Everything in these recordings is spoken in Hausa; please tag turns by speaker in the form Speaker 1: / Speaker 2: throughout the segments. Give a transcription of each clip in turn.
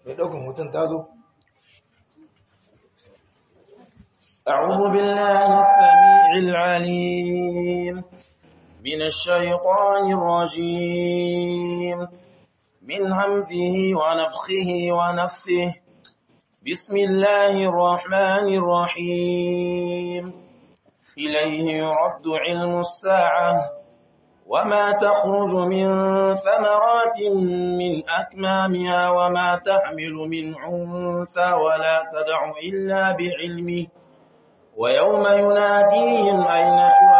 Speaker 1: mai ɗaukan hoton ta zo.
Speaker 2: أعوذ بالله السميع العليم من الشيطان الرجيم من همزه ونفخه ونفثه بسم الله الرحمن الرحيم إليه يرد علم الساعة وما تخرج من ثمرات من أكمامها وما تحمل من أنثى ولا تدع إلا بعلمه ويوم يناديهم أين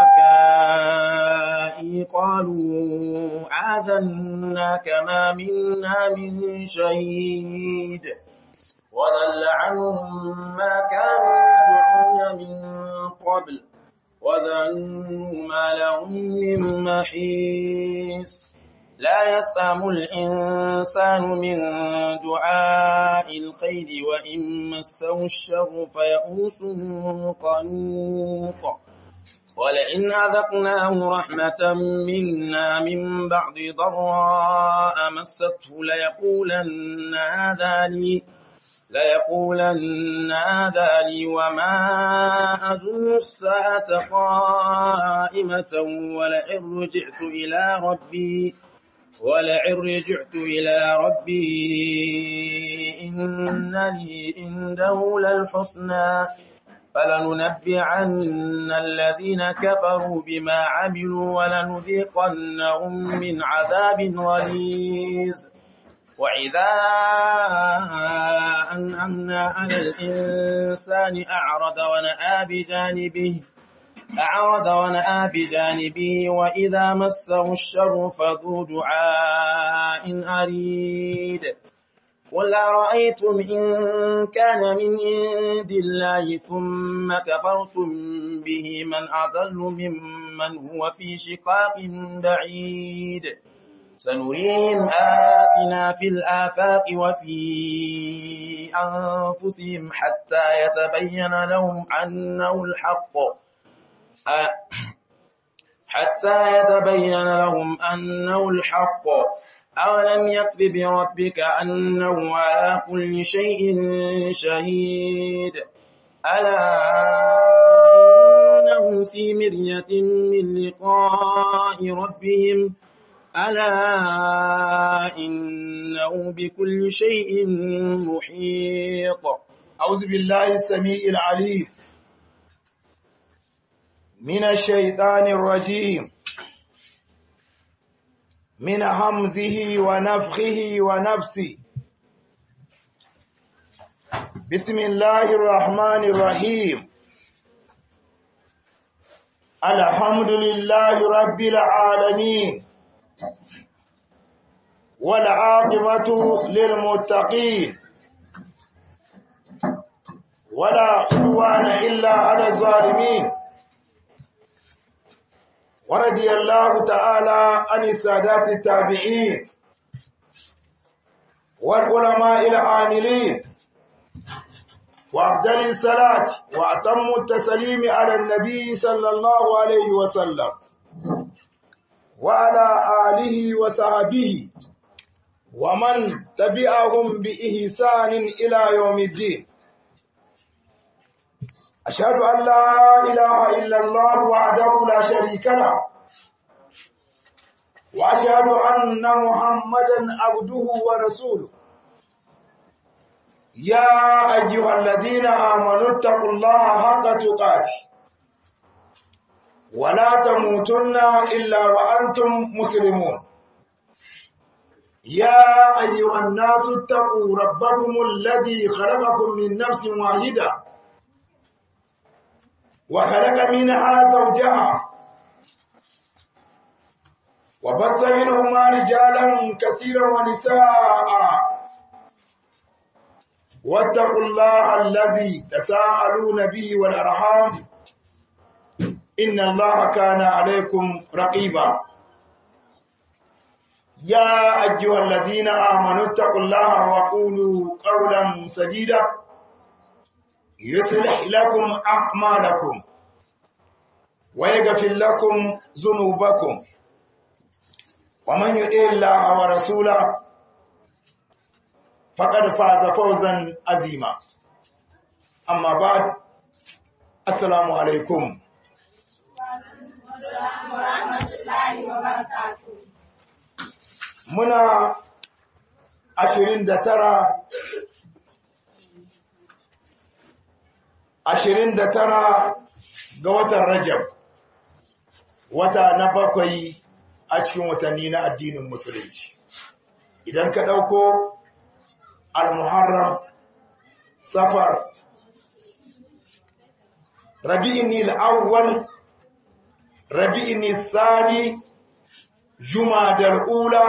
Speaker 2: شركائي قالوا آذناك ما منا من شهيد وضل عنهم ما كانوا يدعون من قبل وظنوا ما لهم من محيص لا يسأم الإنسان من دعاء الخير وإن مسه الشر فيئوس قنوط ولئن أذقناه رحمة منا من بعد ضراء مسته ليقولن هذا لي وما أظن الساعة قائمة ولئن رجعت إلى ربي إن لي عنده للحسنى فلننبئن الذين كفروا بما عملوا ولنذيقنهم من عذاب غليظ وإذا أنعمنا على الإنسان أعرض ونأى بجانبه وإذا مسه الشر فذو دعاء أريد قل أرأيتم إن كان من عند الله ثم كفرتم به من أضل ممن هو في شقاق بعيد سنريهم آياتنا في الآفاق وفي أنفسهم حتى يتبين لهم أنه الحق أولم يكف بربك أنه على كل شيء شهيد ألا إنهم في مرية من لقاء ربهم ألا إنه بكل شيء محيط
Speaker 1: أعوذ بالله السميع العليم من الشيطان الرجيم من همزه ونفخه ونفسه بسم الله الرحمن الرحيم الحمد لله رب العالمين والعاقبة للمتقين ولا عدوان إلا على الظالمين ورضي الله تعالى عن السادات التابعين والعلماء العاملين وأفضل الصلاة وأتم التسليم على النبي صلى الله عليه وسلم وعلى آله وصحبه ومن تبعهم بإحسان إلى يوم الدين أشهد أن لا إله إلا الله وحده لا شريك له وأشهد أن محمدا عبده ورسوله يا أيها الذين آمنوا اتقوا الله حق تقاته ولا تموتن إلا وأنتم مسلمون يا أيها الناس اتقوا ربكم الذي خلقكم من نفس واحدة وخلق منها زوجها وبث منهما رجالا كثيرا ونساء واتقوا الله الذي تساءلون به والأرحام إن الله كان عليكم رقيبا يا أيها الذين آمنوا اتقوا الله وقولوا قولا سديدا يصلح لكم أعمالكم ويغفر لكم ذنوبكم ومن يطع الله ورسوله فقد فاز فوزا عظيما. أما بعد، السلام عليكم
Speaker 3: ورحمة الله وبركاته.
Speaker 1: منا 29 ga watan Rajab, wata na bakwai a cikin watanni na addinin musulunci. Idan ka ɗauko al-Muharram, Safar, Rabi'in al-Awwal, Rabi'in al-Thani, Jumadal Ula,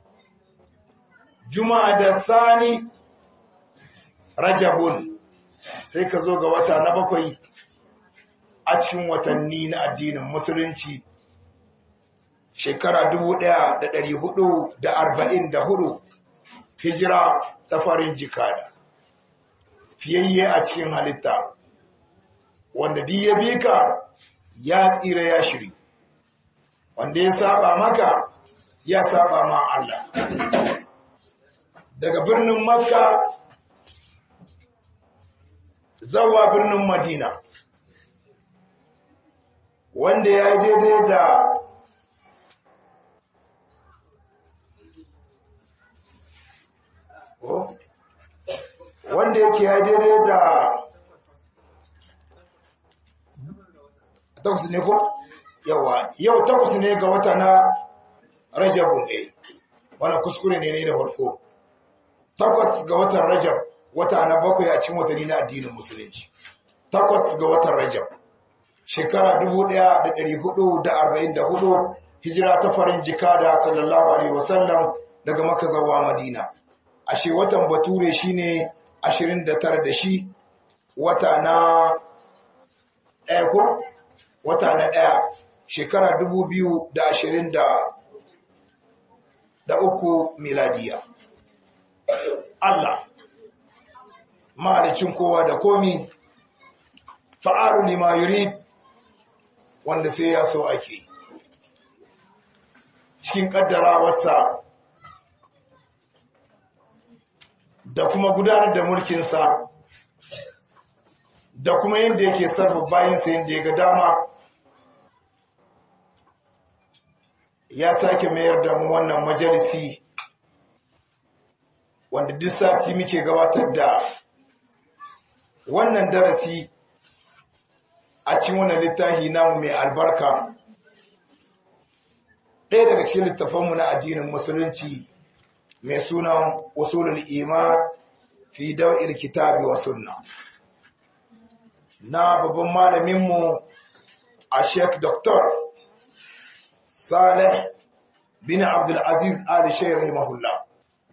Speaker 1: Jumadal Thani, Rajabun, sai ka zo ga wata na bakwai a cikin watanni na addinin musulunci, shekara 1444 hijira ta farin jikada, fiyayye a cikin halitta, wanda duk ya bi ka ya tsira ya shiri, wanda ya saba maka ya saba ma Allah. Daga birnin Makka zuwa birnin Madina, wanda ya daidai da wanda yake ya daidai da takwas ne ko? Yawa, yau takwas ne ga wata na Rajabun ɗaya, wannan kuskure ne da harko. Takwas ga watan Rajab, wata na bakwai a cikin watanni na addinin musulunci. Takwas ga watan Rajab, shekara 1444 hijira ta farin jikada sallallahu alaihi wasallam daga Makka zuwa Madina. Ashe watan Bature shine 29 da shi, wata na ɗaya ko? Wata na ɗaya, shekara 2023 miladiya. Allah, mahalicin kowa da komi, fa'aru lima yurid, wanda sai ya so ake. Cikin ƙaddarawarsa da kuma gudanar da mulkinsa da kuma yadda yake sarrafa bayansa yadda ya ga dama, ya sake mayar da mu wannan majalisi wanda duk sati muke gabatar da wannan darasi a cikin wannan littafi namu mai albarka, ɗaya daga cikin littafanmu na addinin musulunci mai sunan usulul iman fi daw'il kitabi wa sunna, na babban malaminmu a Sheikh Dr. Saleh bin Abdul Aziz Ali Sheikh rahimahullah.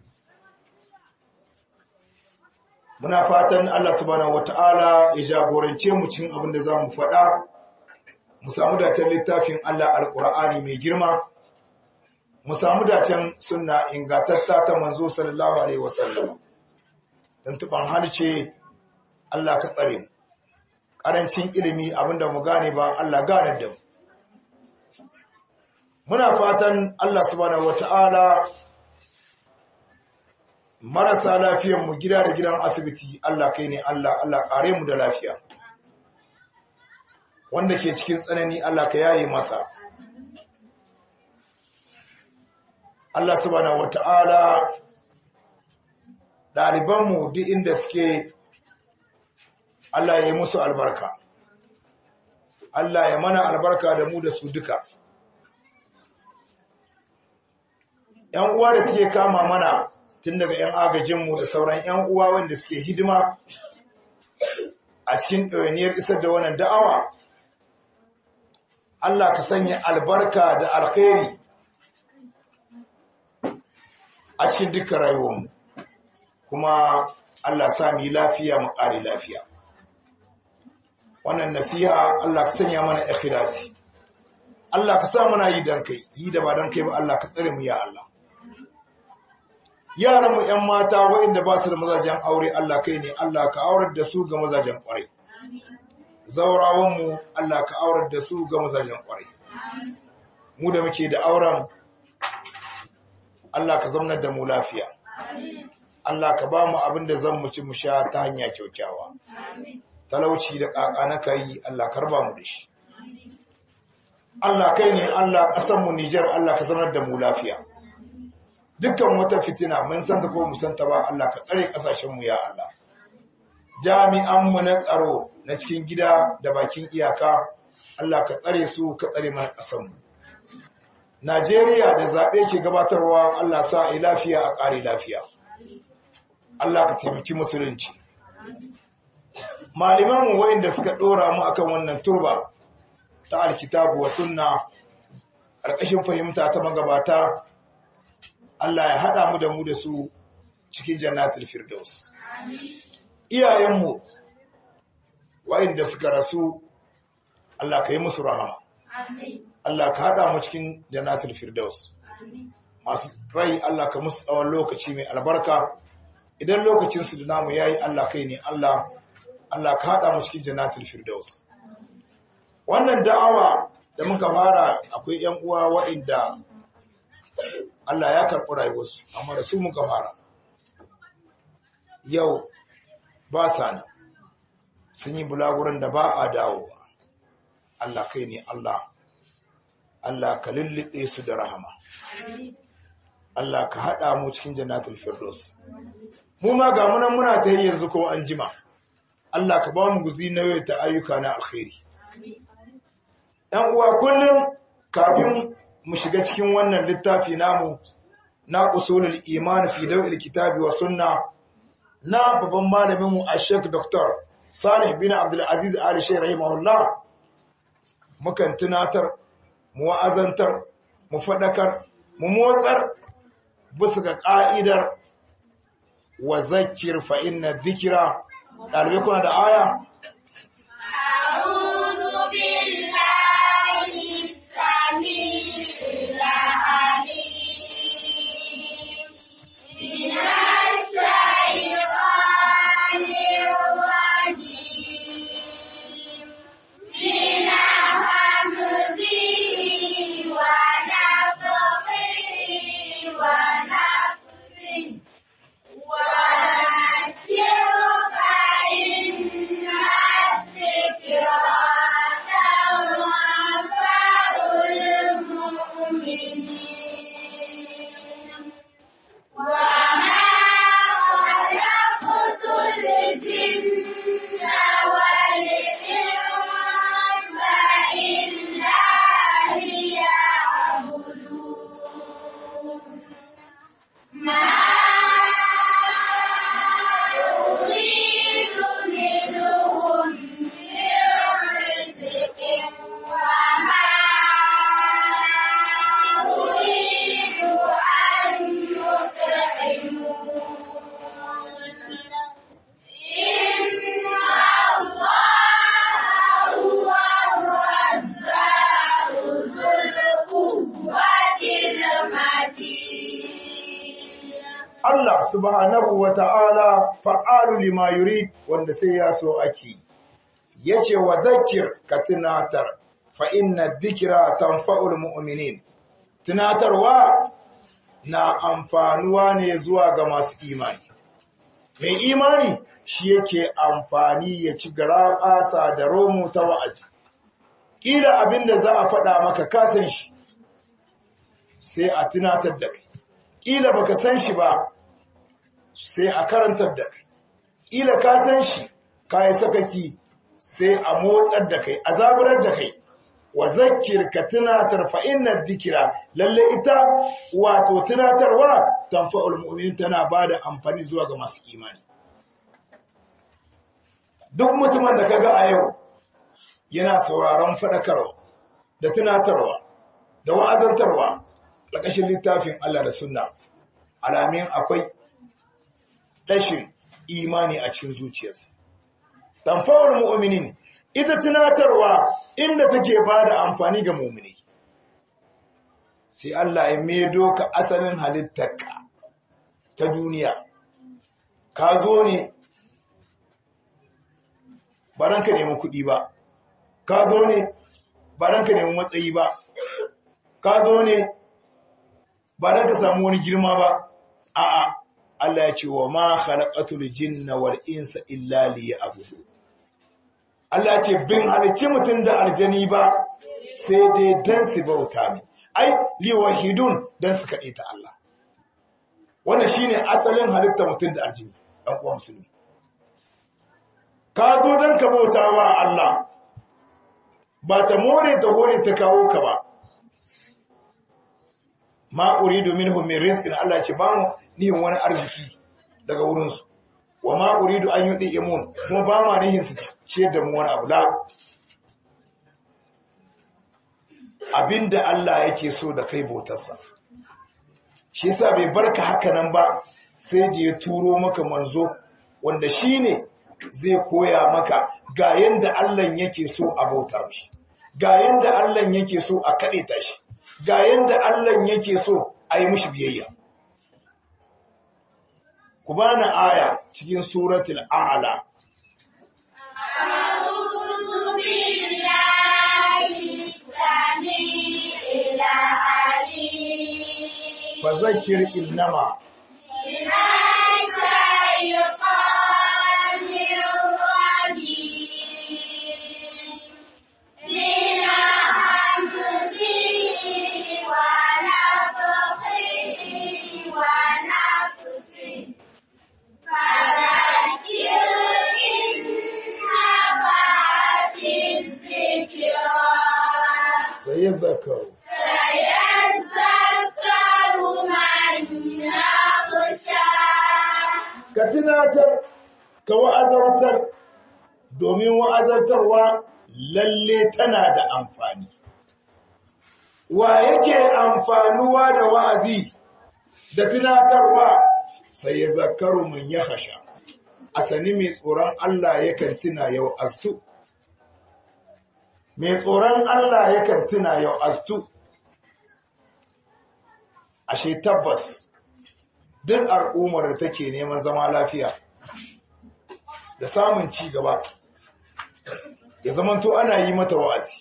Speaker 1: Muna fatan Allah subhanahu wata'ala ya jagorance mu cikin abin da za mu faɗa, mu samu dacen littafin Allah Alƙur'ani mai girma, mu samu dacen sunna ingantatta ta manzo sallallahu alaihi wasallam. Dan tuban halce Allah ka tsare mu. Ƙarancin ilimi abinda mu gane ba Allah ganar da mu. Muna fatan Allah subhanahu wata'ala marasa lafiyar mu gida da gidan asibiti, Allah kai ne Allah kare mu da lafiya. Wanda ke cikin tsanani Allah ka yaye masa. Allah subhanahu wata'ala ɗaliban mu duk inda suke, Allah ya yi musu albarka. Allah ya mana albarka da mu da su duka. ‘Yan uwa da suke kama mana tun daga ‘yan agajinmu da sauran ‘yan uwa wanda suke hidima a cikin ɗawainiyar isar da wannan da'awa, Allah ka sanya albarka da alkhairi a cikin dukkan rayuwarmu, kuma Allah sa mu yi lafiya mu ƙare lafiya. Wannan nasiha Allah ka sanya mana ikhlasi, Allah ka sa mana yi dan kai, yi da ba dan kai ba Allah ka tsare mu ya Allah. Yaranmu ‘yan mata waɗanda ba su da mazajen aure, Allah kai ne, Allah ka aurar da su ga mazajen ƙwarai. Zaurawanmu, Allah ka aurar da su ga mazajen ƙwarai. Mu da muke da auren, Allah ka zaunar da mu lafiya. Allah ka ba mu abin da zan mu ci mu sha ta hanya kyaukyawa talauci da kakana kai Allah karba mu da shi Allah kai ne Allah ƙasar mu Niger Allah ka sanar da mu lafiya dukkan wata fitina mun san ta ko mu san ta ba Allah ka tsare kasashen mu ya Allah jami'an mu na tsaro na cikin gida da bakin iyaka Allah ka tsare su ka tsare mana ƙasar mu Najeriya da zabe ke gabatarwa Allah sa ai lafiya a ƙare lafiya Allah ka taimaki musulunci malaman mu wayanda suka dora mu akan wannan turba ta alkitabu wa sunna ƙarƙashin fahimta ta magabata Allah ya haɗa mu da mu da su cikin jannatul firdaus iyayenmu wayanda suka rasu Allah ka yi musu rahama Allah ka haɗa mu cikin jannatul firdaus masu rai Allah ka musu tsawon lokaci mai albarka idan lokacin su da namu yayi Allah kai ne Allah ka haɗa mu cikin jannatul firdaus wannan da'awa da muka fara akwai ƴan uwa wa'inda Allah ya karɓi rayuwarsu amma da su muka fara yau ba sa nan sun yi bulaguran da ba a dawowa Allah kai ne Allah ka lullube su da rahama Allah ka haɗa mu cikin jannatul firdaus mu ma ga munan muna ta yi yanzu ko an jima Allah ka ba mu guzi na ta ayyuka na alkhairi ɗan uwa kullum kafin mu shiga cikin wannan littafi namu na usulul iman fi dawil kitabi wa sunna na babban malamin mu Sheikh Dr. Salih bin Abdul Aziz Ali Sheikh rahimahullah mukan tunatar mu wa'azantar mu fadakar mu motsar bisa ga ka'idar wa zakkir fa inna dhikra dalibai kuna da aya
Speaker 3: أعوذ بالله السميع العليم من الشيطان الرجيم من همزه ونفخه ونفسه وذكر فإن الذكرى تنفع المؤمنين وما خلقت الجن والإنس إلا ليعبدون ما أريد منهم من رزق وما أريد أن يطعمون إن الله هو الرزاق ذو القوة المتين
Speaker 1: Allah subhanahu wa ta'ala fa'alu lima yurid wanda sai ya so ake, yace wa zakir ka tunatar fa inna dhikra tanfa'ul mu'minin. Tunatarwa na amfanuwa ne zuwa ga masu imani. Mai imani shi yake amfani ya ci garaɓasa da romo ta wa'azi. Ƙila abin da za a faɗa maka kasan shi, sai a tunatar da kai. Ƙila baka san shi ba, sai a karantar da kai. Ƙila ka san shi, ka yi sakaki, sai a motsar da kai, a zaburar da kai. Wa zakir ka tunatar fa inna dhikra lalle ita wato tunatarwa tanfa'ul mu'minin tana bada amfani zuwa ga masu imani. Duk mutumin da kaga a yau yana sauraron fadakarwa da tunatarwa da wa'azantarwa ƙarƙashin littafin Allah da sunna, alamin akwai rashin imani a cikin zuciyarsa. Tanfa'ul mu'minin ita tunatarwa inda take bada amfani ga mu'mini. Sai Allah ya medo ka asalin halittarka ta duniya. Ka zo ne ba ranka nemi kuɗi ba. Ka zo ne ba ranka nemi matsayi ba. Ka zo ne ba ranka samu wani girma ba. A'a, Allah ya ce wa ma khalaqatul jinna wal insa illa liya'budun. Allah ya ce bin halicci mutum da aljani ba sai dai dan su bauta min. Ai liwahidun dan su kade ta Allah. Wannan shine asalin halitta mutum da aljani dan uwa musulmi. Ka zo dan ka bautawa Allah ba ta more ta hore ta kawo ka ba. Ma uridu minhum min rizqin, Allah ce ba mu nihin wani arziki daga wurin su. Wa ma uridu an yudimun, kuma ba ma nihin su ciyar da mu wani abu la. Abinda Allah yake so da kai bautarsa. Shi yasa bai barka haka nan ba sai da ya turo maka manzo wanda shine zai koya maka ga yanda Allah yake so a bauta mishi. Ga yanda Allah yake so a kade shi. Ga yanda Allah yake so a yi mishi biyayya. Ku bani aya cikin suratul A'la.
Speaker 3: أعوذ بالله السميع العليم
Speaker 1: Fazakir innama
Speaker 3: من الشيطان الرجيم من همزه ونفخه ونفسه فذكر إن نفعت الذكرى
Speaker 1: sayazakaru.
Speaker 3: سيذكر من يخشى
Speaker 1: Ka tunatar, ka wa'azantar, domin wa'azantarwa lalle tana da amfani. Wa yake amfanuwa da wa'azi da tunatarwa sai ya zakaru mun ya hasha. Asani mai tsoron Allah yakan tuna yau astu. Mai tsoron Allah yakan tuna yau astu. Ashe tabbas duk al'ummar da take neman zama lafiya da samun ci gaba ya zamanto ana yi mata wa'azi,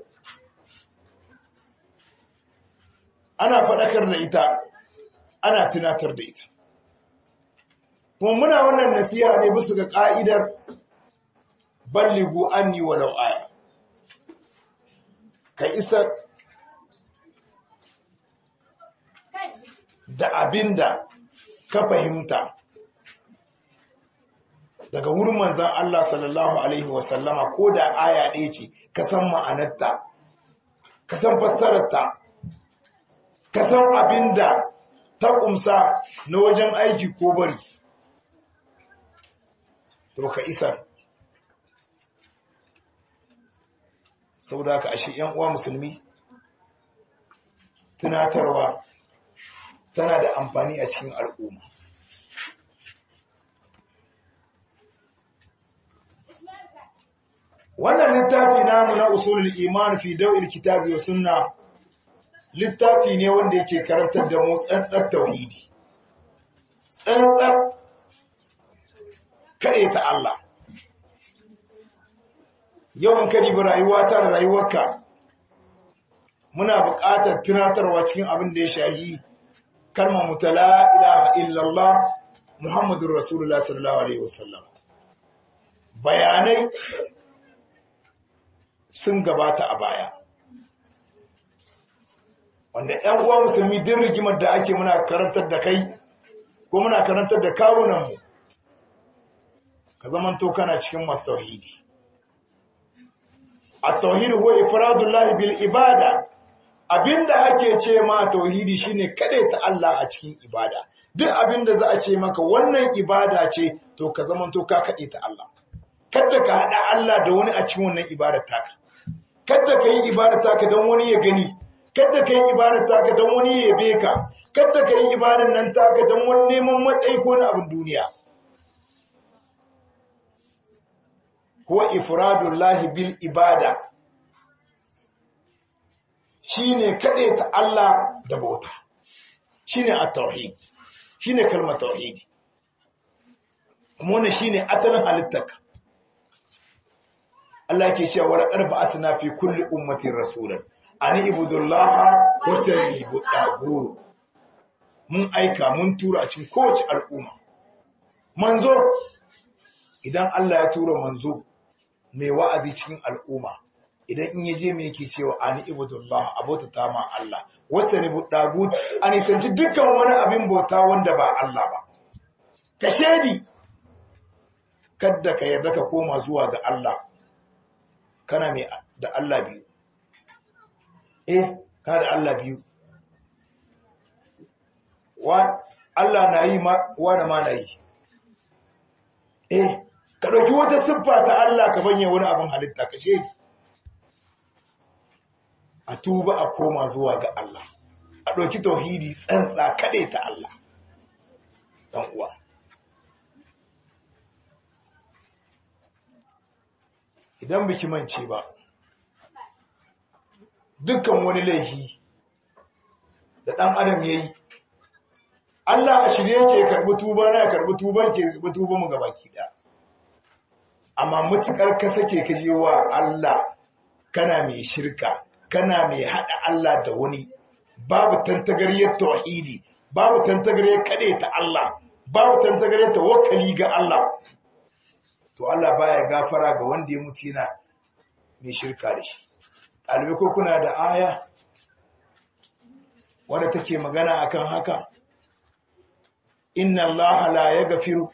Speaker 1: ana faɗakar da ita, ana tunatar da ita. Kuma muna wannan nasiha ne bisa ga ƙa'idar balligu anni walau aya. Ka isar da abinda ka fahimta daga wurin manzan Allah sallallahu Alaihi wasallama ko da aya ɗaya ce ka san ma'anarta, ka san fassararta, ka san abinda ta ƙumsa na wajen aiki ko bari, to ka isar. Sau da ka ashe ‘yan uwa musulmi, tunatarwa tana da amfani a cikin al'umma. Wannan littafi namu na usulul iman fi daw'il kitabi wa sunna littafi ne wanda yake karantar da mu tsantsar tauhidi. Tsantsar ta Allah. Yawan kadibi rayuwa ta da rayuwarka muna buƙatar tunatarwa cikin abin da ya shahi kalmar mutala ilaha illallah Muhammadur Rasulullah sallallahu alaihi wasallam. Bayanai sun gabata a baya. Wanda ‘yan uwa musulmi din rigimar da ake muna karantar da kai ko muna karantar da kawunanmu, ka zamanto kana cikin masu tauhidi. A tauhidi huwa ifradullahi bil ibada. Abinda ake ce ma tauhidi shine ta Allah a cikin ibada. Duk abinda za a ce maka wannan ibada ce to ka zamanto ka ta Allah. Kada ka hada Allah da wani a cikin wannan ibadar taka. Kada ka yi ibadar taka don wani ya gani. Kada ka yi ibadar taka don wani ya yabe ka. Kada ka yi ibadar nan taka don wani neman matsayi ko na abin duniya. Huwa ifradullahi bil ibada. Shine ta Allah da bauta. Shine at-tauhid. Shine kalmar tauhidi. Kuma wannan shine asalin halittarka. Allah ke cewa wala qad ba'athna fi kulli ummatin rasulan an ibudullaha wa tajnibu taghut. Mun aika mun tura a cikin kowace al'umma manzo idan Allah ya tura manzo mai wa'azi cikin al'umma idan in yaje me yake cewa ani ibudullah abota ta ma Allah wacce ne budagut ani sanci dukkan wani abin bauta wanda ba Allah ba ka shedi kada ka yarda ka koma zuwa ga Allah kana mai da Allah biyu kana da Allah biyu wa Allah na yi wa na ma na yi ka ɗauki wata siffa ta Allah ka banye wani abin halitta ka shedi a tuba a koma zuwa ga Allah a ɗauki tauhidi tsantsa kaɗai ta Allah ɗan uwa idan biki mance ba dukkan wani laifi da ɗan adam ya yi Allah a shirye ke karɓi tuba na karɓi tuban ke karɓi tuban mu gabaki ɗaya amma mutukar ka sake ka je wa Allah kana mai shirka kana mai haɗa Allah da wani babu tantagariyar tauhidi babu tantagariyar kaɗai ta Allah babu tantagariyar tawakkali ga Allah to Allah baya gafara ga wanda ya mutu yana mai shirka da shi ɗalibai ko kuna da aya wadda take magana akan haka inna Allah la yaghfiru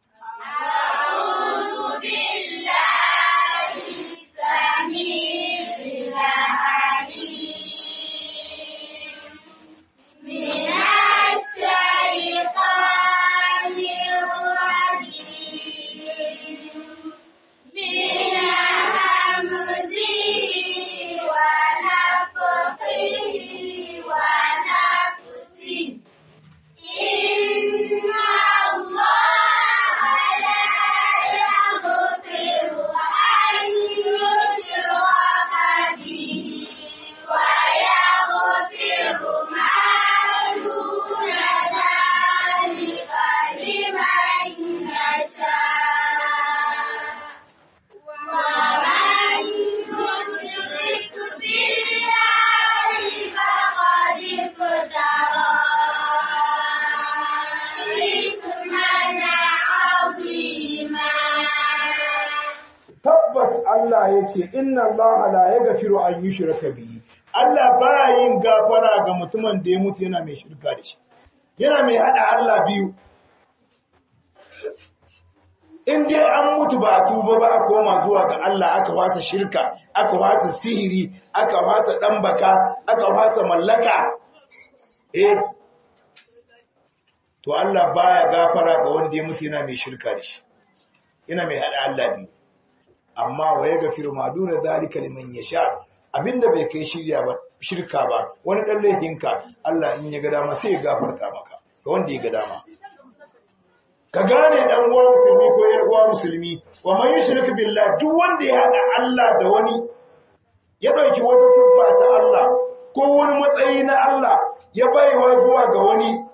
Speaker 1: Allah ya ce inna Allah la yaghfiru an yushraka bihi Allah ba yin gafara ga mutumin da ya mutu yana mai shirka da shi yana mai hada Allah biyu in dai an mutu ba a tuba ba a koma zuwa ga Allah aka wasa shirka aka wasa sihiri aka wasa ɗanbaka aka wasa mallaka to Allah baya gafara ga wanda ya mutu yana mai shirka da shi yana mai hada Allah biyu amma wa ya gafiru ma duna zalika liman yasha abinda bai kai shirka ba wani dan laifinka Allah in ya ga dama sai ya gafarta maka ga wanda ya ga dama ka gane dan uwa musulmi ko yar uwa musulmi wa man yushrik billah duk wanda ya hada Allah da wani ya dauki wata siffa ta Allah ko wani matsayi na Allah ya baiwa zuwa ga wani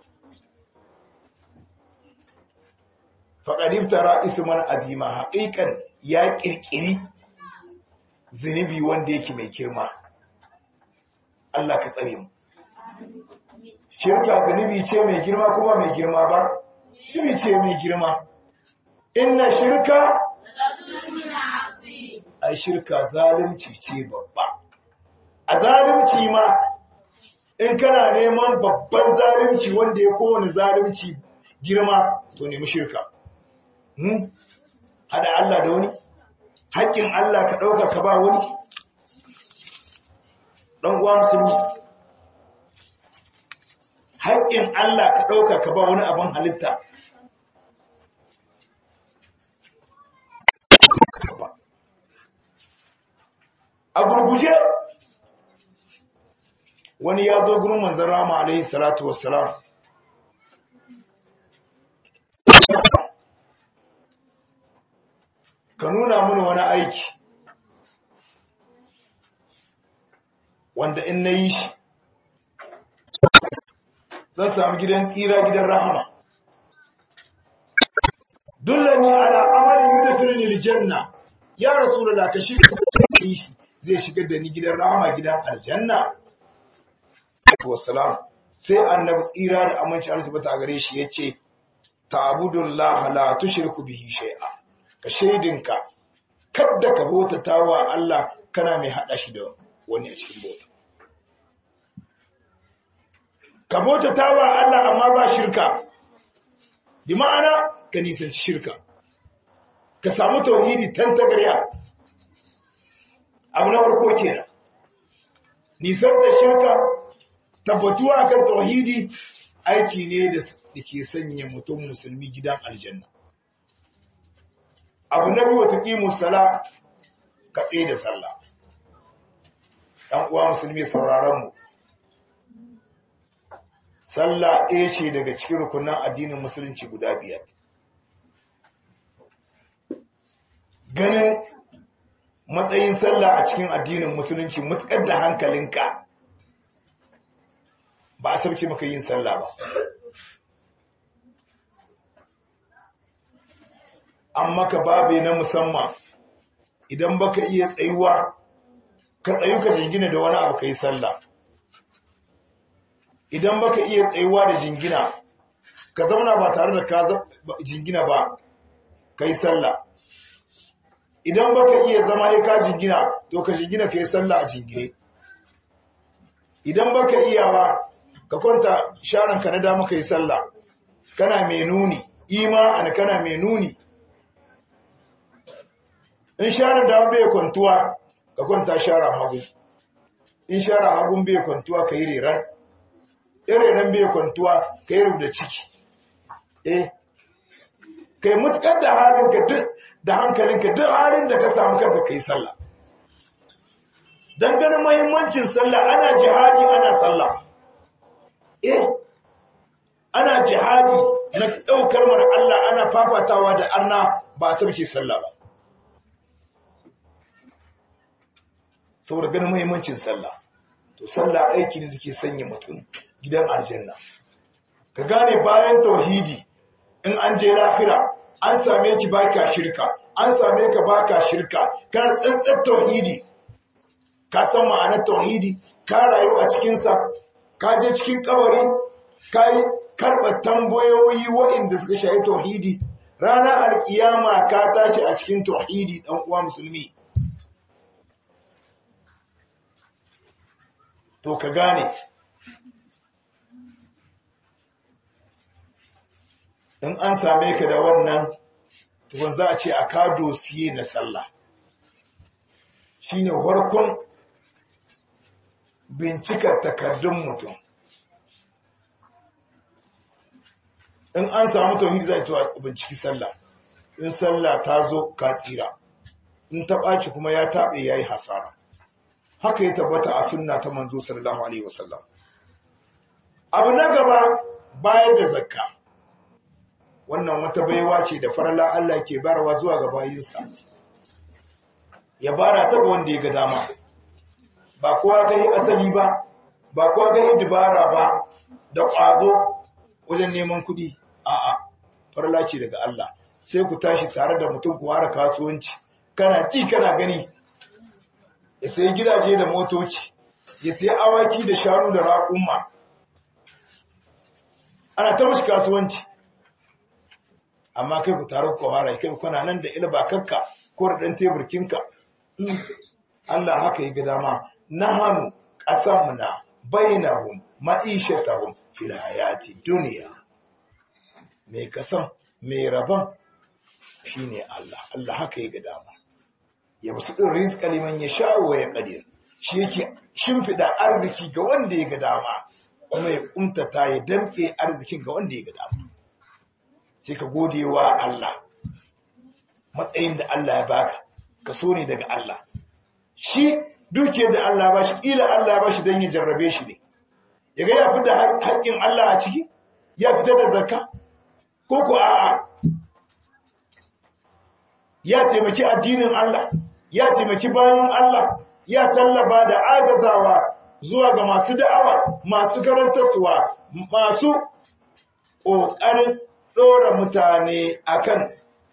Speaker 1: faqad iftara isman azima haqiqan ya kirkiri zunubi wanda yake mai girma Allah ka tsare mu shirka zunubi ce mai girma kuma mai girma ba zunubi ce mai girma inna shirka ai shirka zalunci ce babba a zalunci ma in kana neman babban zalunci wanda ya kowane zalunci girma to nemi shirka hada Allah da wani haƙƙin Allah ka ɗauka ka ba wani ɗan uwa musulmi haƙƙin Allah ka ɗauka ka ba wani abin halitta a gurguje wani ya zo gurin manzon Rama alaihi salatu wassalam ka nuna mana wani aiki wanda in na yi shi zan samu gidan tsira gidan rahama dullani ala amalin yudkhiluni aljanna ya rasulullah ka shiga shi zai shiga da ni gidan rahama gidan aljanna wassalam sai annabi tsira da aminci Allah subhanahu a gare shi yace ta'budullaha la tushriku bihi shay'a ka shaidinka kadda ka bautatawa Allah kana mai hada shi da wani a cikin bauta ka bautatawa Allah amma ba shirka bi ma'ana ka nisanci shirka ka samu tauhidi tantagarya abu na farko kenan nisan da shirka tabbatuwa akan tauhidi aiki ne da ke sanya mutum musulmi gidan aljanna abu na biyu tuqimu sala ka tsaye da sallah dan uwa musulmi sauraron mu sallah ɗaya ce daga cikin rukunan addinin musulunci guda 5 ganin matsayin sallah a cikin addinin musulunci mutukar da hankalinka ba a sauke maka yin sallah ba amma ka babe na musamman idan baka iya tsayuwa ka tsayu ka jingina da wani abu ka yi sallah idan baka iya tsayuwa da jingina ka zauna ba tare da ka jingina ba ka yi sallah idan baka iya zama ya ka jingina to ka jingina ka yi sallah a jingine idan baka iya ba ka kwanta sharanka na dama ka yi sallah kana mai nuni ima'an kana mai nuni in sharan dama bai kwantuwa ka kwanta sharan hagu in sharan hagun bai kwantuwa ka yi reran ireran bai kwantuwa ka yi rubda ciki kai mutukar da halinka duk da hankalinka duk halin da ka samu kanka kai sallah dan ganin muhimmancin sallah ana jihadi ana sallah ana jihadi na daukar mar Allah ana fafatawa da arna ba a sabke sallah ba saboda ganin muhimmancin sallah to sallah aiki ne dake sanya mutum gidan aljanna ka gane bayan tauhidi in an je lahira an same ki baka shirka an same ka baka shirka kana tsantsar tauhidi ka san ma'anar tauhidi ka rayu a cikin sa ka je cikin kabari kai karba tambayoyi waɗanda suka shafi tauhidi ranar alkiyama ka tashi a cikin tauhidi dan uwa musulmi to ka gane in an same ka da wannan tukun za a ce a ka dosiye na sallah shine farkon bincikar takardun mutum in an samu tauhidi za a to a binciki sallah in sallah ta zo ka tsira in ta ɓaci kuma ya taɓe ya yi hasara haka ya tabbata a sunna ta manzo sallallahu alaihi wasallam abu na gaba bayar da zakka wannan wata baiwa ce da farla Allah ke barawa zuwa ga bayinsa ya bara ta ga wanda ya ga dama ba kowa ga yi asali ba kowa ga yi dubara ba da ƙwazo wajen neman kuɗi a'a farla ce daga Allah sai ku tashi tare da mutum ku ware kasuwanci kana ci kana gani ya sayi gidaje da motoci ya sayi awaki da shanu da raƙumma ana ta mashi kasuwanci amma kai ku taru ku ware kai kuna nan da ilba kakka ko da dan teburkinka Allah haka yi ga dama nahanu qasamna bainahum ma'ishatahum fil hayati dunya mai kasan mai rabon shine Allah haka yi ga dama ya musu din rizqa liman yasha wa yaqdir shi yake shimfida arziki ga wanda ya ga dama kuma ya kuntata ya damke arzikin ga wanda ya ga dama sai ka gode wa Allah matsayin da Allah ya baka ka so ne daga Allah shi dukiyar da Allah ba shi ila Allah ba shi don ya jarrabe shi ne yaga ya fita haƙƙin Allah a ciki ya fitar da zakka ko ko a'a ya taimaki addinin Allah ya taimaki bayan Allah ya tallaba da agazawa zuwa ga masu da'awa masu karantarsuwa masu ƙoƙarin ɗora mutane akan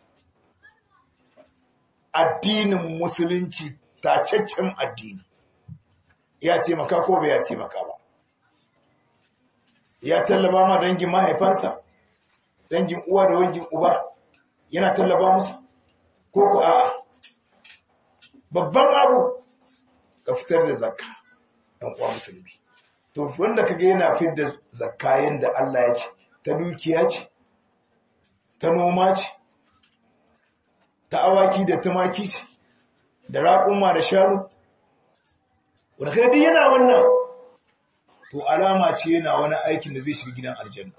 Speaker 1: addinin musulunci tacaccen addini ya taimaka ko bai ya taimaka ba ya tallaba ma dangin mahaifansa dangin uwa da dangin uba yana tallaba musu ko ku a'a babban abu ka fitar da zakka dan uwa musulmi to wanda kage yana fitar da zakka yanda Allah ya ce ta dukiya ce ta noma ce ta awaki da tumaki ce da raƙuma da shanu wanda kai duk yana wannan to alama ce yana wani aikin da zai shiga gidan aljanna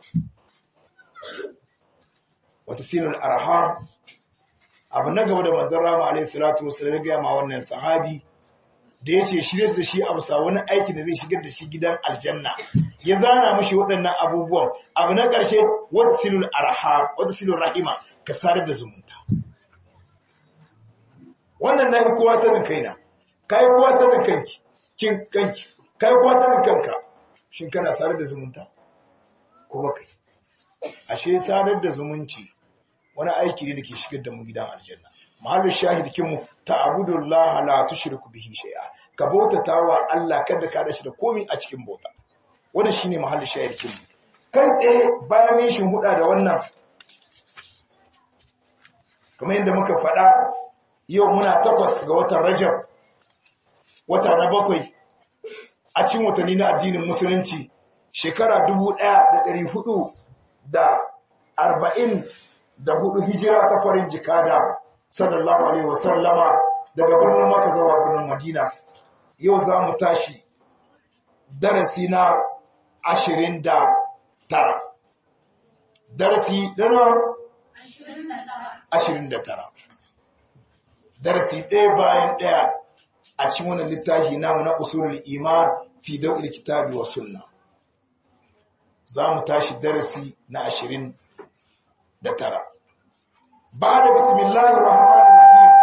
Speaker 1: wata sinul arham abu na gaba da manzon rama alaihi salatu wasallam ya ga ma wannan sahabi da yace shirye da shi abu sa wani aikin da zai shigar da shi gidan aljanna ya zana mishi waɗannan abubuwan abu na ƙarshe wata sinul arham wata sinul rahima ka sadar da zumunta wannan na yi kowa sanin kaina kai kowa sanin kanki kanki kai kowa sanin kanka shin kana sadar da zumunta ko ba kai ashe sadar da zumunci wani aiki ne da ke shigar da mu gidan aljanna mahallin shahid kinmu ta'budullaha la tushriku bihi shay'a ka bautata wa Allah kada ka da shi da komai a cikin bauta wannan shine mahallin shahid kinmu kai tsaye bayan mun shin huda da wannan kamar yadda muka faɗa yau muna 8 ga watan Rajab wata na 7 a cikin watanni na addinin musulunci shekara 1444 hijira ta farin jikada sallallahu alaihi wasallama daga birnin Makka zuwa birnin Madina yau za mu tashi darasi na 29 darasi dana 29 darasi ɗaya bayan ɗaya a cikin wannan littafi namu na usulul iman fi dawil kitabi wa sunna za mu tashi darasi na 29 ba'da bismillahir rahmanir rahim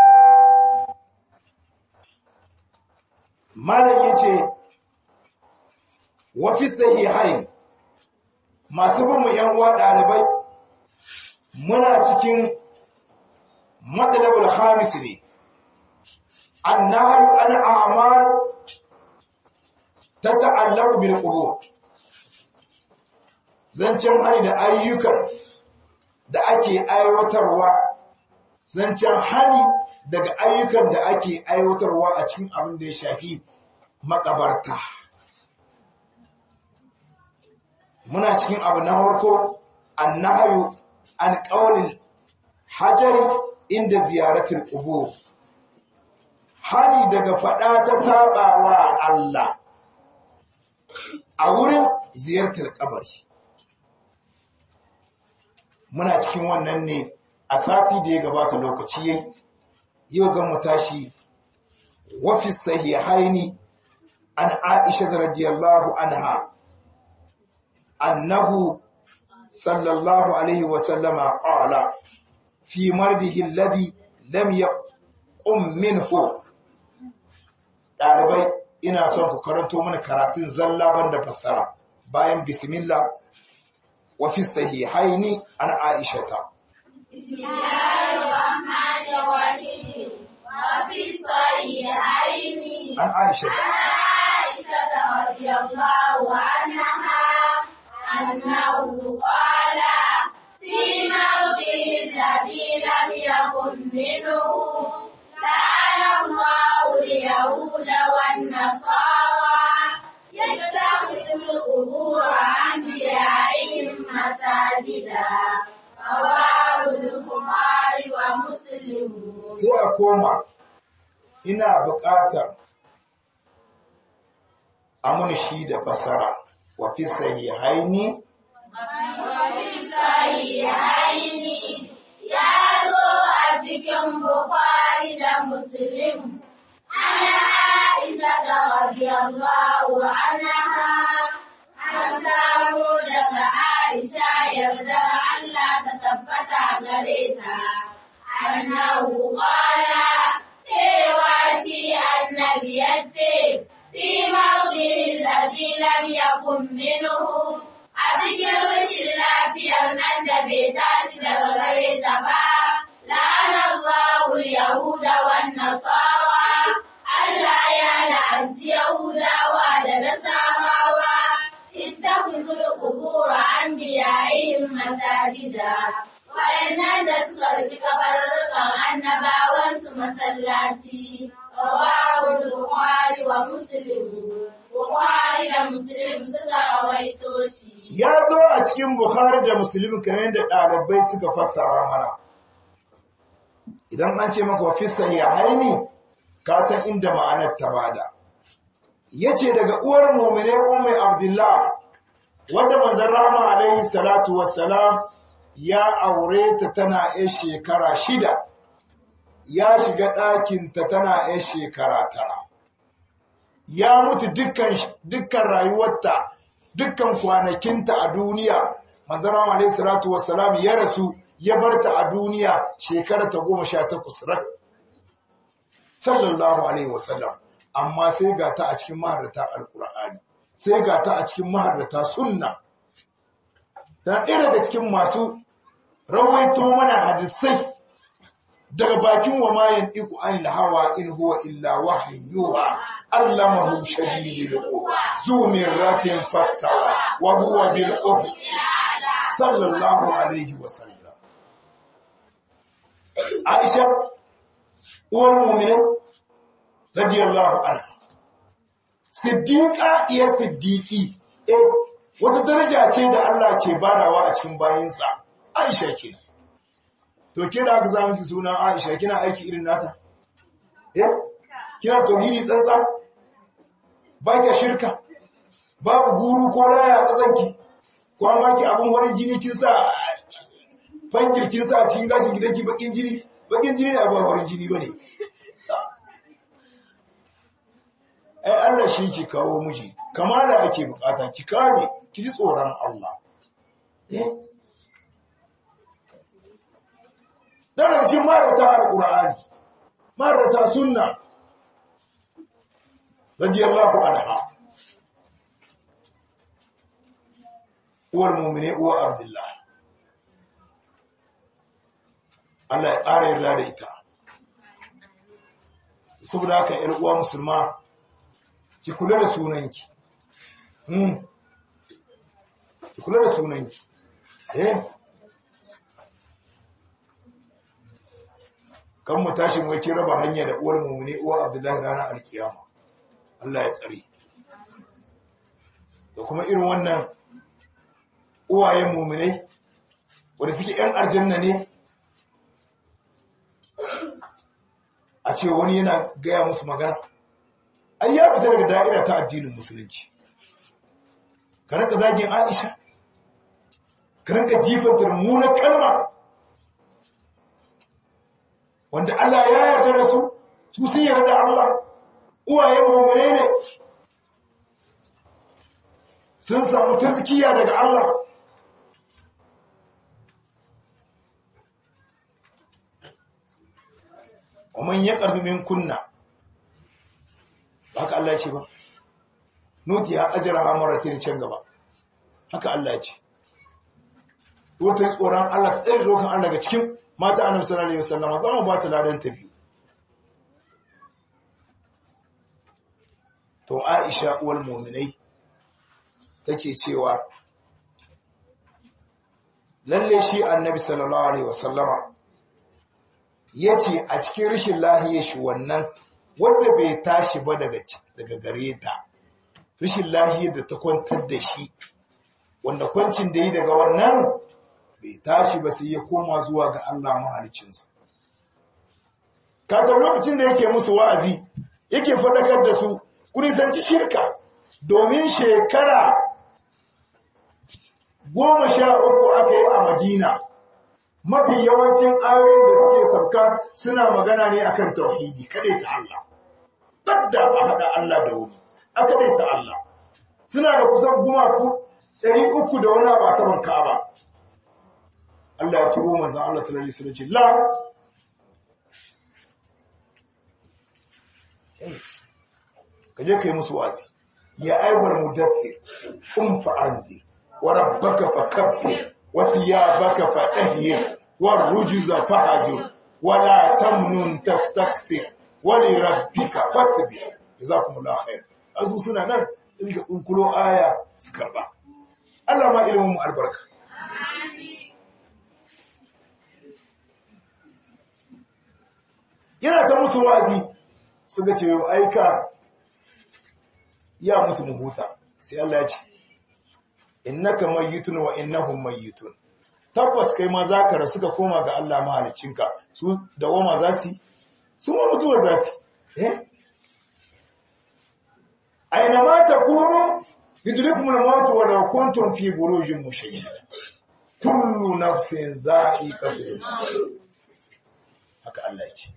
Speaker 1: malam yace wa fi sahihain masu bin mu yan uwa dalibai muna cikin madalabul khamis ne annahu an a'mal tata'allaqu bil qubur zancen hani da ayyukan da ake aiwatarwa zancen hani daga ayyukan da ake aiwatarwa a cikin abin da ya shafi makabarta muna cikin abu na farko annahu an qawlil hajari inda ziyaratul qubur hani daga fada ta sabawa Allah a wurin ziyartar kabari muna cikin wannan ne a sati da ya gabata lokaci yayi yau zan mu tashi wa fi sahihaini an Aisha radhiyallahu anha annahu sallallahu alaihi wa sallama qala fi mardihi alladhi lam yaqum minhu dalibai ina son ku karanto mana karatun zalla banda fassara bayan bismillah wa fi sahihaini an Aisha ta
Speaker 3: Bismillahirrahmanirrahim. Wa fi sahihaini
Speaker 1: an Aisha
Speaker 3: radhiyallahu anha annahu qala fi mawdi'i alladhi lam yakun minhu la'ana Allahu al-yahuda wan-nasara yattakhidhu qubur anbiya'ihim masajida rawahu al-Bukhari wa Muslim.
Speaker 1: sai a koma ina buƙatar amana shi da fasara wa fi sahihaini
Speaker 3: sahihaini ya zo a cikin Bukhari da Muslim ana Aisha radhiyallahu anha an samu daga Aisha yarda Allah ta tabbata gare ta annahu qala cewa shi annabi yace fi mawdi'il ladhi lam yakun minhu a cikin rashin lafiyar nan da bai tashi daga gare ta ba la'ana Allahu yahuda wan nasara Allah ya la'anci yahudawa da nasarawa ittakhidhul qubur anbiya'ihim masajida waɗannan da suka rufi kabarurrukan annabawansu masallaci rawahu Bukhari wa Muslim Bukhari da Muslim suka rawaito shi
Speaker 1: ya zo a cikin Bukhari da Muslim kamar yadda ɗalibai suka fassara mana idan an ce maka fi sahihaini ka san inda ma'anar ta bada yace daga uwar mu'mine Ummu Abdullah wanda manzon Rahma alaihi salatu wassalam ya aure ta tana yar shekara 6 ya shiga ɗakin ta tana yar shekara 9 ya mutu dukkan rayuwarta dukkan kwanakinta a duniya manzon Rahma alaihi salatu wassalam ya rasu ya barta a duniya shekara ta 18 rak sallallahu alaihi wasallam amma sai ga ta a cikin maharrata alqur'ani sai ga ta a cikin maharrata sunna ta ɗaya daga cikin masu rawaito mana hadisai daga bakin wa mayan iku anil hawa in huwa illa wahyin yuha allamahu shadidul quwa zu mirratin fastawa wa huwa bil ufuq sallallahu alaihi wasallam Aisha uwar mu'minin radiyallahu anha siddiqa iya siddiqi wata daraja ce da Allah ke badawa a cikin bayinsa Aisha kenan to ke da aka zama ki sunan Aisha kina aiki irin nata kina tauhidi tsantsa ba ki shirka babu guru ko raya tsantsanki ko amma ki abun wani jini kin sa fangir kin sa cikin gashin gidanki bakin jini ne abun wani jini bane Allah shi ki kawo miji kamala ake bukata ki kame ki ji tsoron Allah dan cikin marata alqur'ani marata sunna radiyallahu anha uwar mu'mine uwa Abdullah Allah ya ƙara yarda da ita saboda haka ƴar uwa musulma ki kula da sunanki ki kula da sunanki kan mu tashi mu yake raba hanya da uwar mu'mini uwa Abdullahi ranar alkiyama Allah ya tsare da kuma irin wannan uwayen mu'minai wanda suke ƴan aljanna ne a ce wani yana gaya musu magana ai ya fita daga da'ira ta addinin musulunci ka ranka zagin Aisha ka ranka jifanta mummunar kalma wanda Allah ya yarda da su sun yarda da Allah uwaye mu'mine ne sun samu tazkiya daga Allah ومن يقرض منكن haka Allah ya ce ba nutiya ajraha marratin can gaba haka Allah ya ce wata tsoron Allah ta tsare dokan Allah ga cikin mata Annabi sallallahu alaihi wasallam zama ba ta ladan ta biyu to Aisha uwar mu'minai take cewa lalle shi Annabi sallallahu alaihi wasallama yace a cikin rishin lahiyar shi wannan wanda bai tashi ba daga gare ta rishin lahiyar da ta kwantar da shi wanda kwancin da yi daga wannan bai tashi ba sai ya koma zuwa ga Allah mahaliccinsa kasar lokacin da yake musu wa'azi yake faɗakar da su kuni zanci shirka domin shekara 13 aka yi a Madina mafi yawancin ayoyin da suke sauka suna magana ne akan tauhidi kadai ta Allah badda a hada Allah da wani aka dai ta Allah suna da kusan gumaku 300 da wani ba saman Ka'aba Allah ya turo manzon Allah sallallahu alaihi wasallam ce la kaje kai musu wa'azi ya ayyuhal mudaththir fa'andi wa rabbaka fakabbir wa thiyabaka fatahhir والرجز فهجر ولا تمنن تستكثر ولربك فاصبر جزاكم الله خير azu suna nan suka tsunkulo aya su karba Allah ma ilimin mu albarka yana ta musu wazi suka ce yau aika ya mutu mu huta sai Allah ya ce innaka mayyitun wa innahum mayyitun tabbas kai ma zaka rasu ka koma ga Allah mahaliccinka su dawama za su ma mutuwa za su aina ma takunu yudrikum al-maut wa law kuntum fi burujin mushayyada kullu nafsin za'iqatul maut haka Allah yake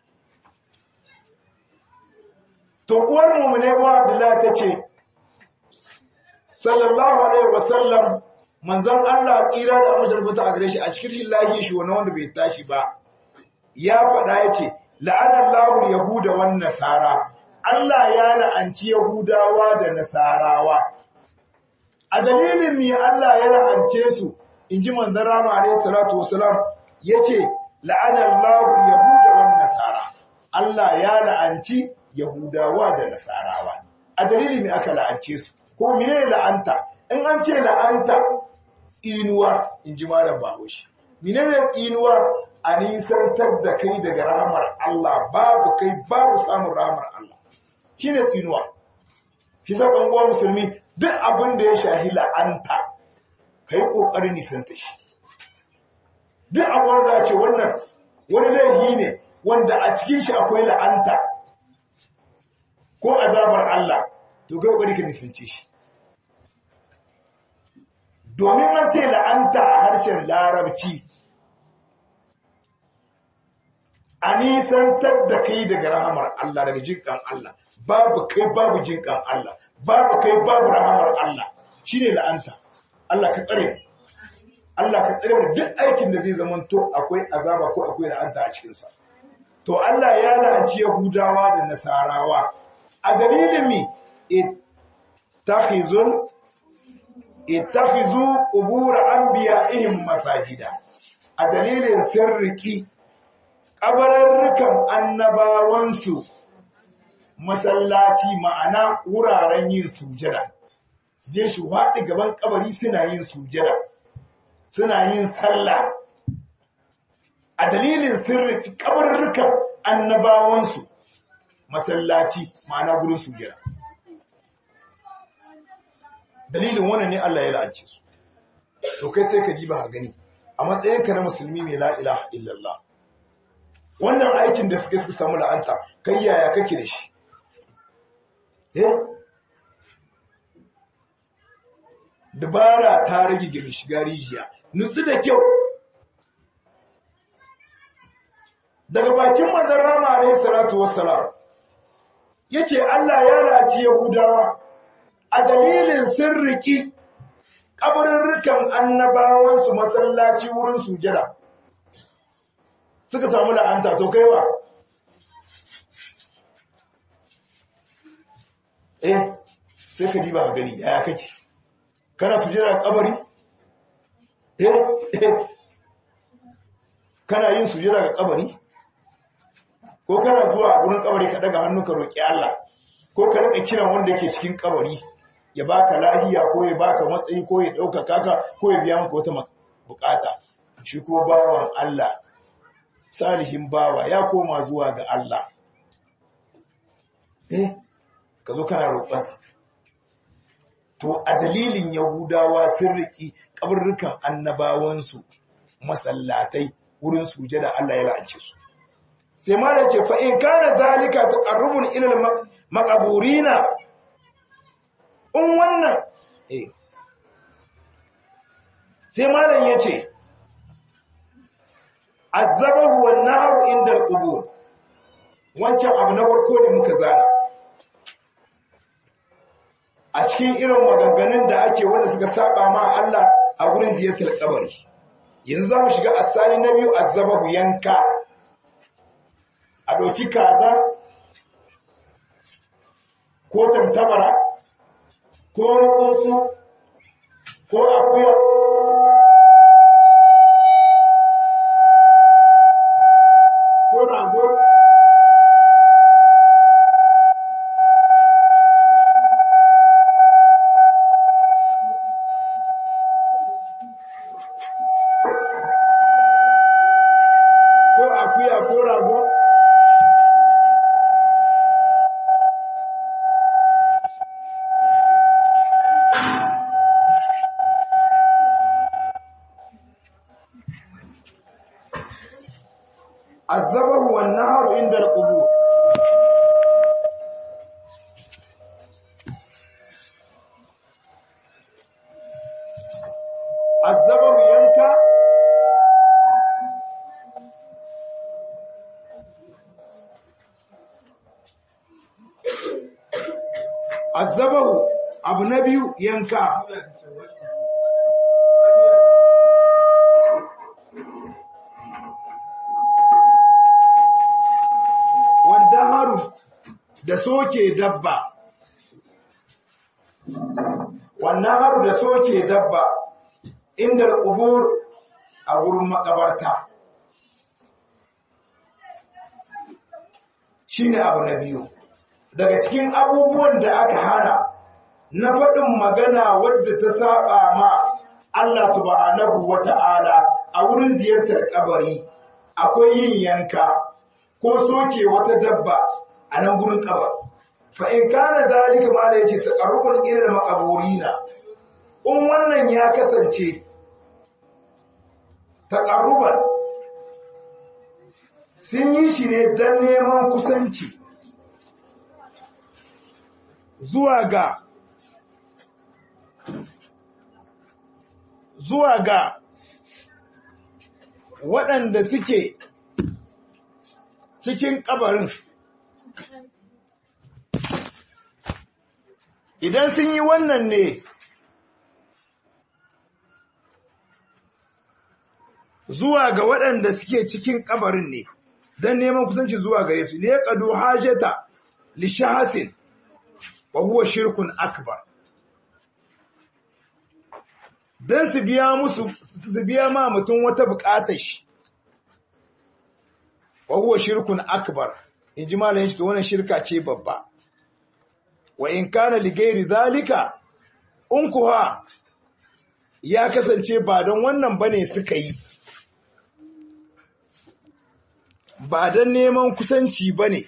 Speaker 1: to uwar mu'mine wa Abdullah tace sallallahu alaihi wasallam manzon Allah tsira da amsharfata a gare shi a cikin lahi shi wanda bai tashi ba ya faɗa yace la'anallahu yahuda wan nasara Allah ya la'anci yahudawa da nasarawa a dalilin mi Allah ya la'ance su inji manzon Rama alaihi salatu wasalam yace la'anallahu yahuda wan nasara Allah ya la'anci yahudawa da nasarawa a dalilin mi aka la'ance su ko mene la'anta in an ce la'anta tsinuwa in ji malam Bahaushe mene ne tsinuwa a nisantar da kai daga rahamar Allah babu kai babu samun rahamar Allah shine tsinuwa shi sabon uwa musulmi duk abin da ya shahi la'anta kai kokarin nisanta shi duk abin da ce wannan wani laifi ne wanda a cikin shi akwai la'anta ko azabar Allah to kai kokari ka nisance shi domin an ce la'anta a harshen larabci a nisantar da kai daga rahamar Allah daga jinkan Allah babu kai babu jinkan Allah babu kai babu rahamar Allah shine la'anta Allah ka tsare Allah ka tsare mu duk aikin da zai zamanto akwai azaba ko akwai la'anta a cikin sa to Allah ya la'anci Yahudawa da Nasarawa a dalilin mi ittakhizu qubur anbiya'ihim masajida a dalilin sirriki kabararrukan annabawansu masallaci ma'ana wuraren yin sujada zai shi haɗi gaban kabari suna yin sujada suna yin sallah a dalilin sirriki kabararrukan annabawansu masallaci ma'ana gurin sujada dalilin wannan ne Allah ya la'ance su to kai sai ka ji ba gani a matsayinka na musulmi mai la ilaha illallah wannan aikin da suka samu la'anta kai yaya kake da shi dabara ta rage gami shiga rijiya nutsu da kyau daga bakin manzon Rama alayhi salatu wassalam yace Allah ya la'aci Yahudawa a dalilin sirriki kabarurrukan annabawansu masallaci wurin sujada suka samu la'anta to kaiwa sai ka diba gani yaya kake kana sujada kabari kana yin sujada ga kabari ko kana zuwa a gurin kabari ka daga hannu ka roki Allah ko ka rika kiran wanda yake cikin kabari ya baka lahiya ko ya baka matsayi ko ya dauka kaka ko ya biya maka wata bukata shi ko bawan Allah salihin bawa ya koma zuwa ga Allah ka zo kana roƙonsa to a dalilin Yahudawa sun riki kaburrukan annabawansu masallatai wurin sujada Allah ya la'ance su sai ma da ce fa in kana zalika taqarrubun ila maqaburina in wannan sai malam yace azabahu wan naru inda al-qubur wancan abu na farko da muka zana a cikin irin maganganun da ake wanda suka saba ma Allah a gurin ziyartar kabari yanzu zamu shiga asali na biyu azabahu yanka a doki kaza ko tantabara ko tsuntsu ko akuya ko rago azzabahu wan nahru inda al-qubur azzabahu yanka azzabahu abu na biyu yanka wanda haru da soke dabba wannan haru da soke dabba inda al-qubur a gurin makabarta shine abu na biyu daga cikin abubuwan da aka hana na faɗin magana wadda ta saba ma Allah subhanahu wata'ala a wurin ziyartar kabari akwai yin yanka ko soke wata dabba a nan gurin kabar fa in kana zalika ma da yace taqarrubun ila maqaburina in wannan ya kasance taqarruban sun yi shi ne dan neman kusanci zuwa ga waɗanda suke cikin kabarin idan sun yi wannan ne zuwa ga waɗanda suke cikin kabarin ne don neman kusanci zuwa gare su ne ƙadu hajjata li shahasin wa huwa shirkun akbar don su biya ma mutum wata buƙatar shi wa huwa shirkun akbar in ji malayin shi to wannan shirka ce babba wa in kana li gairi zalika in kuwa ya kasance ba don wannan bane suka yi ba don neman kusanci bane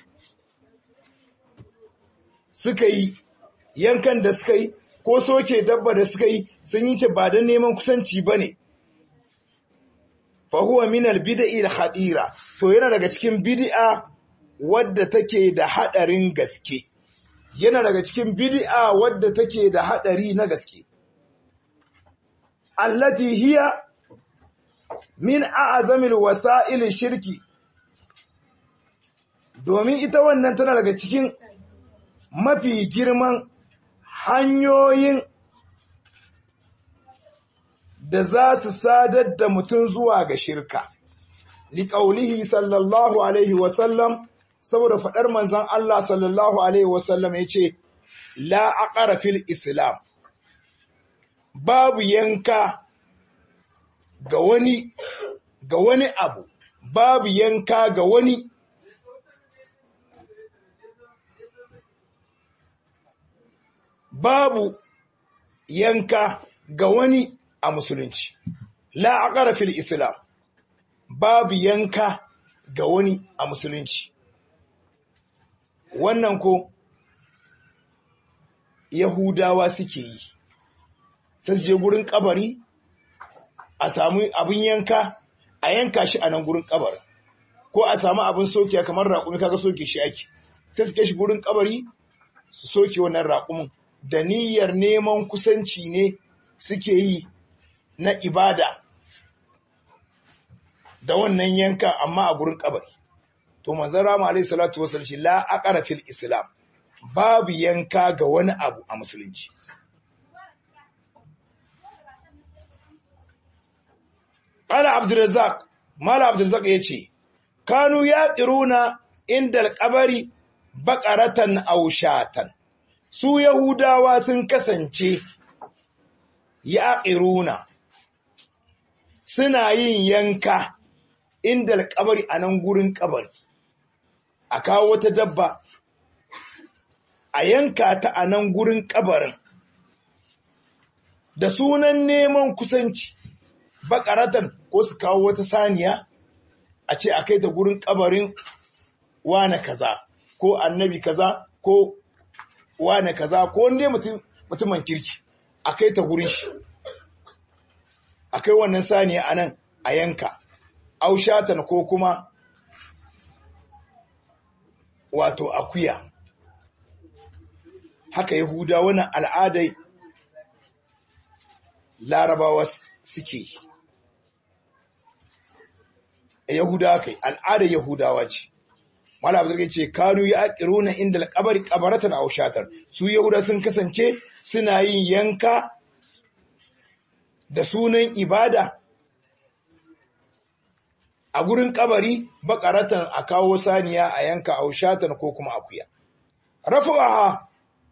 Speaker 1: suka yi yankan da suka yi ko soke dabba da suka yi sun yi ce ba don neman kusanci bane fa huwa min al-bid'i al-khadira to yana daga cikin bid'a wadda take da hadarin gaske yana daga cikin bid'a wadda take da hadari na gaske allati hiya min a'zamil wasa'il shirki domin ita wannan tana daga cikin mafi girman hanyoyin da za su sadar da mutum zuwa ga shirka liqaulihi sallallahu alaihi wasallam saboda faɗar manzon Allah sallallahu alaihi wasallam yace la aqara fil islam babu yanka ga wani abu babu yanka ga wani babu yanka ga wani a musulunci la aqara fil islam babu yanka ga wani a musulunci wannan ko Yahudawa suke yi sai su je gurin kabari a samu abin yanka a yanka shi a nan gurin kabarin ko a samu abin sokiya kamar raƙumi kaga soke shi ake sai su kai shi gurin kabari su soke wannan raƙumin da niyyar neman kusanci ne suke yi na ibada da wannan yanka amma a gurin kabari to manzon Rama alayhi salatu wasallam shi la aqara fil islam babu yanka ga wani abu a musulunci Ala Abdurrazzaq Mala Abdurrazzaq yace kanu yaqiruna inda al-qabri baqaratan aw shatan su Yahudawa sun kasance yaqiruna suna yin yanka inda al-qabri anan gurin kabari a kawo wata dabba a yanka ta anan gurin kabarin da sunan neman kusanci bakaratan ko su kawo wata saniya a ce a kai ta gurin kabarin wane kaza ko annabi kaza ko wane kaza ko wanda mutumin kirki a kai ta gurin shi a kai wannan saniya a nan a yanka aushatan ko kuma wato akuya. Haka Yahuda wannan al'adai Larabawa suke. Yahudawa kai, al'adar Yahudawa ce. Malam Abdul ce kanu yaqiruna inda al-qabri qabaratan aw shatar. Su Yahuda sun kasance suna yin yanka da sunan ibada a gurin kabari, bakaratan a kawo saniya a yanka aw shatar ko kuma akuya. Rafa'a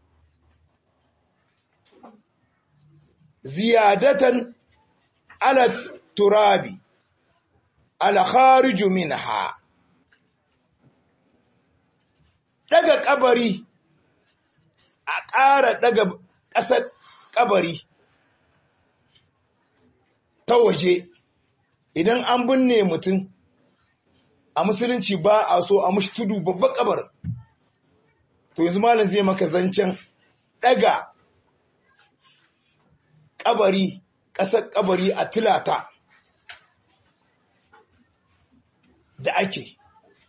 Speaker 1: ziyadatan ala turabi ala khariju minha, daga kabari a ƙara daga ƙasar kabari ta waje. Idan an binne mutum a musulunci ba a so a mushi tudu babban kabarin. To yanzu malam zai maka zancen daga kabari, ƙasar kabari a tilata da ake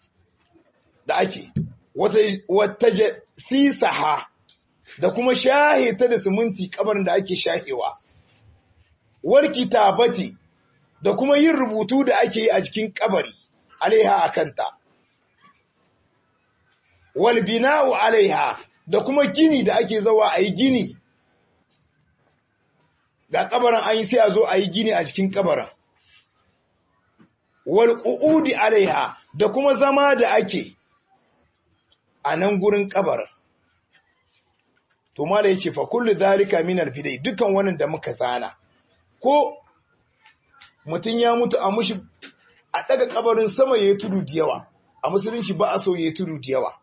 Speaker 1: wata sisaha da kuma shahe ta da siminti kabarin da ake shahewa, warki tabati da kuma yin rubutu da ake yi a cikin kabari alaiha a kanta, wal bina'u alaiha da kuma gini da ake zawa a yi gini ga kabarin an yi sai a zo a yi gini a cikin kabarin, wal qu'udi alaiha da kuma zama da ake a nan gurin kabarin. To mala yace fa kullu zalika min al-bidai, dukan wannan da muka zana, ko mutun ya mutu a mushi a daga kabarin sama yayi tudu da yawa, a musulunci ba a so yayi tudu da yawa,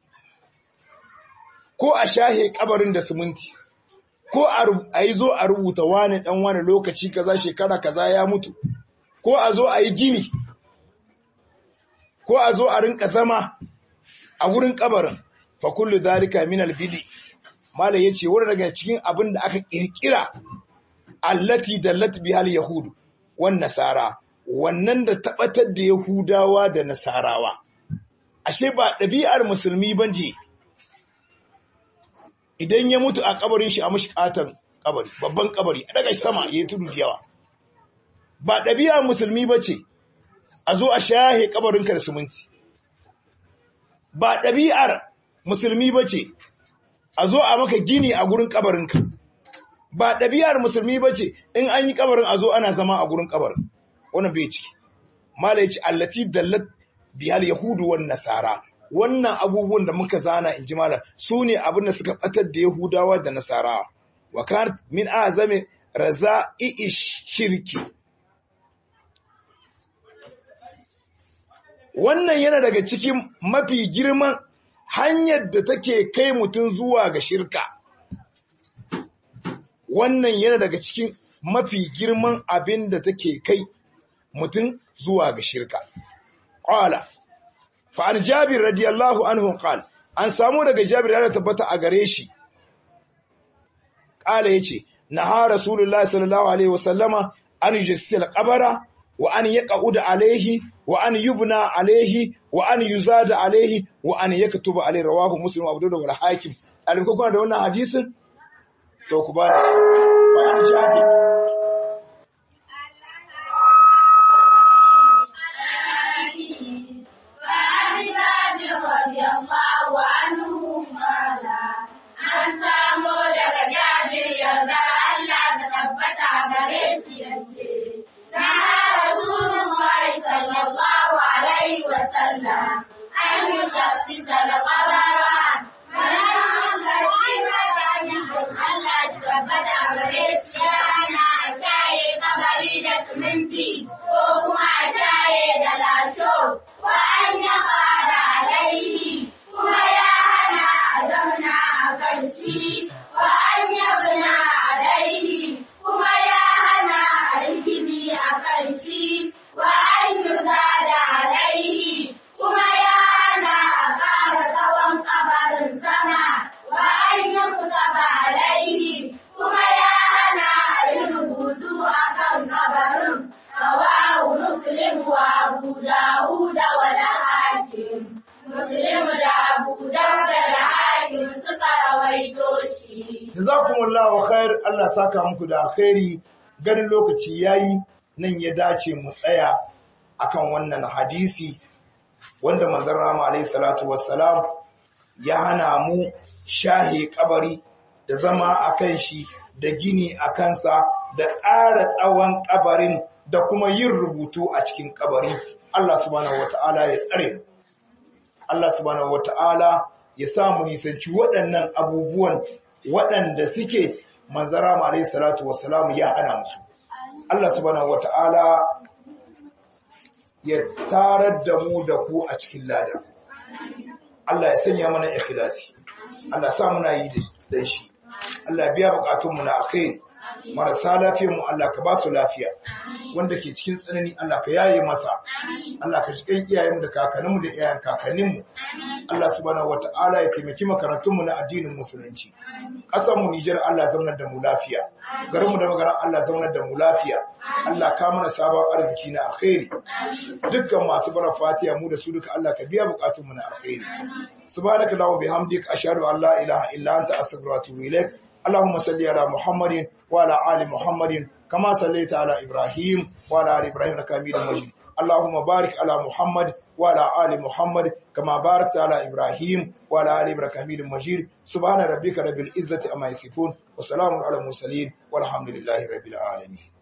Speaker 1: ko a shahe kabarin da siminti, ko a yi zo a rubuta wani dan wani lokaci kaza shekara kaza ya mutu, ko a zo a yi gini, ko a zo a rinka zama a wurin kabarin. Fa kullu zalika min al-bidi, malai yace wurin daga cikin abin da aka kirkira, allati dallat bihal yahud wan nasara, wannan da tabbatar da yahudawa da nasarawa. Ashe ba ɗabi'ar musulmi bane idan ya mutu a kabarin shi a mushi katan kabari, babban kabari a daga sama yayi tudu da yawa. Ba ɗabi'ar musulmi bace a zo a shahe kabarin ka da siminti. Ba ɗabi'ar musulmi bace a zo a maka gini a gurin kabarinka. Ba ɗabi'ar musulmi bace in an yi kabarin a zo ana zama a gurin kabarin. Wannan bai ciki. Mala yace allati dallat bihal yahudu wan nasara. Wannan abubuwan da muka zana inji mala sune abin da suka batar da Yahudawa da Nasara. Wa kan min azami raza'i shirki. Wannan yana daga cikin mafi girman hanyar da take kai mutum zuwa ga shirka. Wannan yana daga cikin mafi girman abin da take kai mutum zuwa ga shirka. Qala fa an Jabir radiyallahu anhu qala, an samu daga Jabir ya tabbata a gare shi. Qala yace naha Rasulullahi sallallahu alaihi wasallama an yujsila qabara wa an yaqud alaihi wa an yubna alaihi wa an yuzada alaihi wa an yaktuba alaihi, rawahu Muslim wa Abu Dawud wal Hakim. Alko kuna da wannan hadisin to ku bani fa an Jabir
Speaker 3: radiyallahu anhu qala, an samu daga Jabir yarda Allah ta tabbata gare shi yace na Rasulullahi sallallahu alaihi wa sallam an yuqassisa al-qarara, Allah ta tabbata gare shi ana shaye kabari da siminti ko kuma a shaye da lasho, wa an yaqada alaihi kuma ya hana a zauna a kan shi, wa an yabna alaihi kuma ya hana a rikimi a kan shi, wa an yuzada alaihi kuma ya hana a ƙara tsawon kabarin sama, wa an yuktaba alaihi kuma ya hana a yi rubutu a kan kabarin. Rawahu Muslim wa Abu Dawud wa al-Hakim. Muslim da
Speaker 1: jazakumullahu khair, Allah saka muku da alkhairi. Ganin lokaci yayi nan ya dace mu tsaya akan wannan hadisi wanda manzon Rama alayhi salatu wassalam ya hana mu shahe kabari da zama akan shi da gini a kansa da ƙara tsawon kabarin da kuma yin rubutu a cikin kabari. Allah subhanahu wata'ala ya tsare mu. Allah subhanahu wata'ala ya samu nisanci waɗannan abubuwan waɗanda suke manzon Rama alayhi salatu wassalam ya hana musu. Allah subhanahu wata'ala ya tarar da mu da ku a cikin lada. Allah ya sanya mana ikhlasi. Allah sa muna yi da shi. Allah biya bukatun mu na alkhairi. Marasa lafiyar mu Allah ka ba su lafiya. Wanda ke cikin tsanani Allah ka yaye masa. Allah ka cikin iyayen mu da kakannin mu da iyayen kakannin mu. Allah subhanahu wataala ya taimaki makarantun mu na addinin musulunci. Kasar mu Niger Allah zaunar da mu lafiya. Garin mu da magaran Allah zaunar da mu lafiya. Allah ka mana sabon arziki na alkhairi. Dukkan masu bara fatiha mu da su duka Allah ka biya bukatun mu na alkhairi. Subhanaka Allahumma bihamdika ashhadu an la ilaha illa anta astaghfiruka wa atubu ilaik. اللهم صل على محمد وعلى آل محمد كما صليت على إبراهيم وعلى آل إبراهيم إنك حميد مجيد. اللهم بارك على محمد وعلى آل محمد كما باركت على إبراهيم وعلى آل إبراهيم حميد مجيد. سبحان ربك رب العزة عما يصفون وسلام على المرسلين والحمد لله رب العالمين.